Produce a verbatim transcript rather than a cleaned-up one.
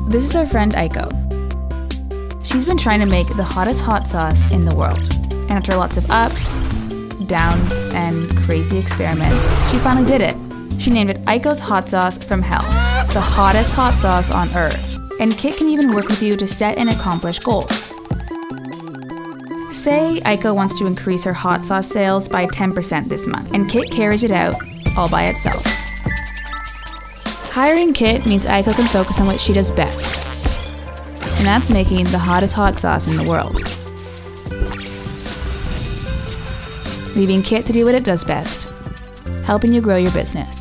This is our friend Aiko. She's been trying to make the hottest hot sauce in the world. And after lots of ups, downs, and crazy experiments, she finally did it. She named it Aiko's Hot Sauce from Hell, the hottest hot sauce on earth. And Kit can even work with you to set and accomplish goals. Say Aiko wants to increase her hot sauce sales by ten percent this month, and Kit carries it out all by itself. Hiring Kit means Aiko can focus on what she does best, and that's making the hottest hot sauce in the world. Leaving Kit to do what it does best, helping you grow your business.